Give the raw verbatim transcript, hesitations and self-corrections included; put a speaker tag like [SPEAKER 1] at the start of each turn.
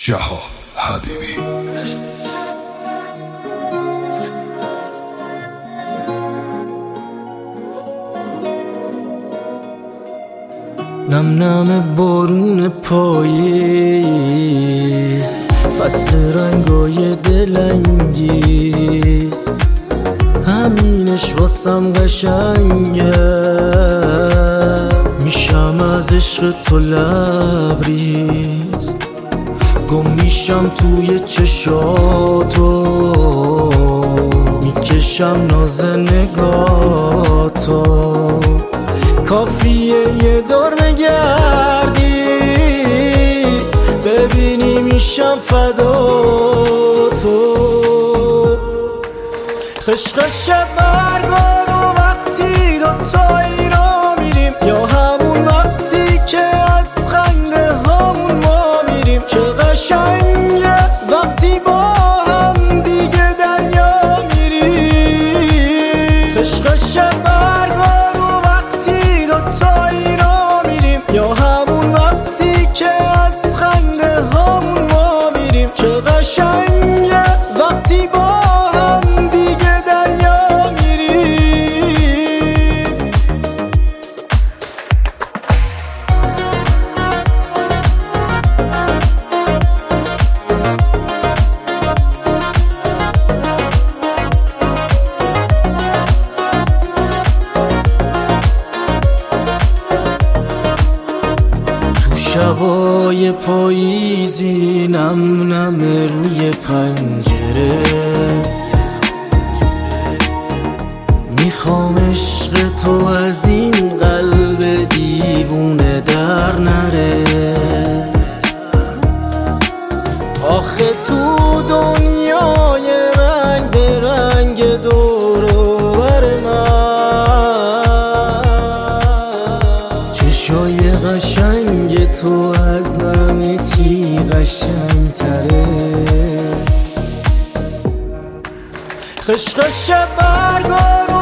[SPEAKER 1] جهاد حبیبی.
[SPEAKER 2] نم نم بارون پاییز، فصل رنگای دلانگیز، همینش واسم قشنگه. میشم از عشق تو لبریز، گم میشم توی چشاتو، میکشم ناز نگاتو. کافیه یه دور بگردی ببینی میشم فدا تو. خشخش برگا رو وقتی دوتایی را میریم، یا همون وقتی که از خنده هامون ما میریم. چه قشنگه وقتی با هم دیگه دریا میریم. خشخش برگا رو وقتی دوتایی را میریم، یا همون وقتی که از خنده هامون ما میریم. چه قشنگه وقتی با هم دیگه دریا میریم. تو شبای پاییزی نم نم روی پنجره، میخوام عشق تو از این قلب دیوونه در نره. آخه تو دنیای رنگ به رنگ دور و بر من، چشای قشنگ تو از همه چی قشنگ تره. خشخش برگا رو